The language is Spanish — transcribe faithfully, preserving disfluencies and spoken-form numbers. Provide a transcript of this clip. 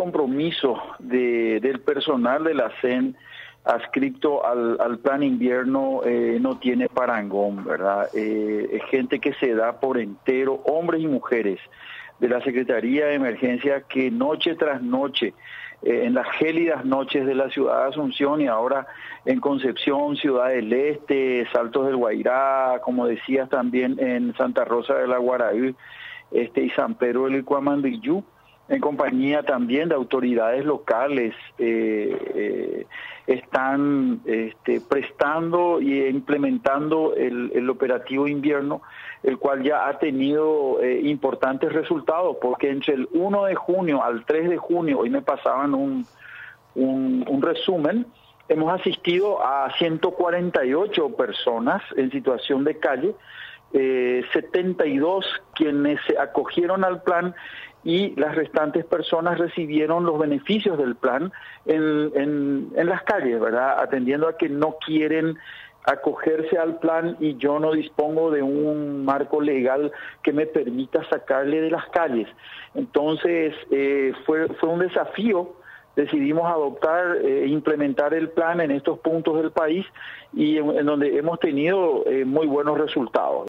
compromiso de, del personal de la C E N adscrito al, al plan invierno eh, no tiene parangón, ¿verdad? Eh, es gente que se da por entero, hombres y mujeres de la Secretaría de Emergencia, que noche tras noche, eh, en las gélidas noches de la ciudad de Asunción y ahora en Concepción, Ciudad del Este, Saltos del Guairá, como decías también en Santa Rosa de la Guaraí, este, y San Pedro del Cuamandillú, en compañía también de autoridades locales, eh, eh, están este, prestando y implementando el, el operativo invierno, el cual ya ha tenido eh, importantes resultados, porque entre el uno de junio al tres de junio, hoy me pasaban un, un, un resumen, hemos asistido a ciento cuarenta y ocho personas en situación de calle, eh, setenta y dos quienes se acogieron al plan, y las restantes personas recibieron los beneficios del plan en, en, en las calles, ¿verdad? Atendiendo a que no quieren acogerse al plan y yo no dispongo de un marco legal que me permita sacarle de las calles. Entonces, eh, fue, fue un desafío. Decidimos adoptar e eh, implementar el plan en estos puntos del país y en, en donde hemos tenido eh, muy buenos resultados.